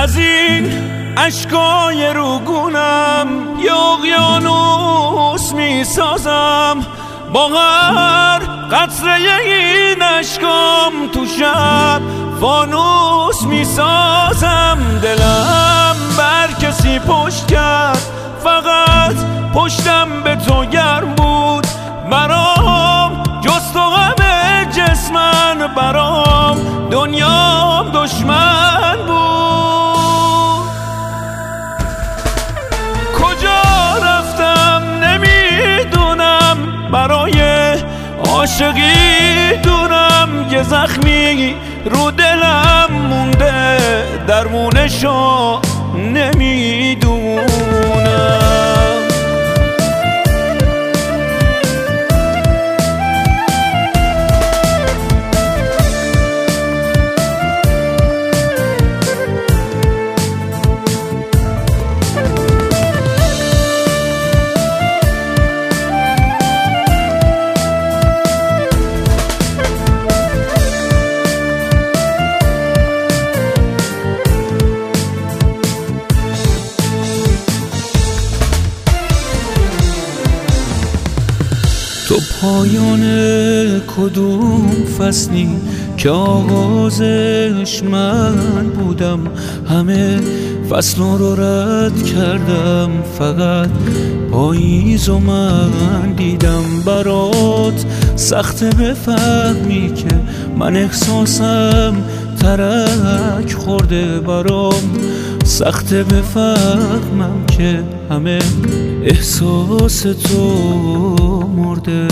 از این اشکای روگونم یه اقیانوس میسازم، با هر قطره این اشکام تو شب فانوس میسازم. دلم بر کسی پشت کرد، فقط پشتم به تو گرم بود. برام جز تو همه جسمن، برام دنیام دشمن بود. کجا رفتم نمیدونم، برای عاشقی دونم یه زخمی رو دلم مونده، درمونشو نمیدونم. تو پایان کدوم فصلی که آغازش من بودم؟ همه فصل رو رد کردم، فقط پاییزو من دیدم. برات سخته بفهمی که من احساسم ترک خورده، برام سخته بفهمم که همه احساس تو مرده.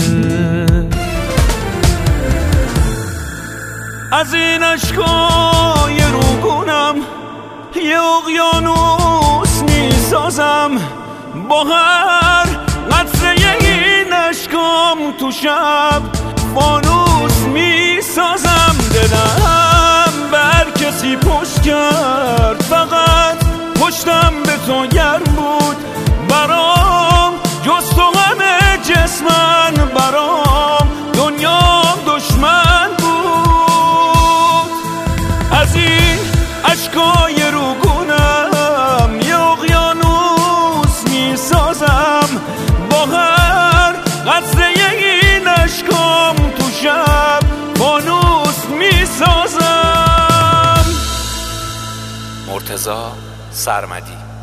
از این اشکای روگونم یه اقیانوس میسازم، با هر قطره این اشکام تو شب فانوس میسازم. دلم بر کسی پشت کرد، فقط پشتم به تو گرم بود. برام جز تو همه جسمن، برام دنیام دشمن بود. از این اشکای روگونم یه اقیانوس میسازم، با هر قطره این اشکام تو شب فانوس میسازم. مرتضی سرمدی.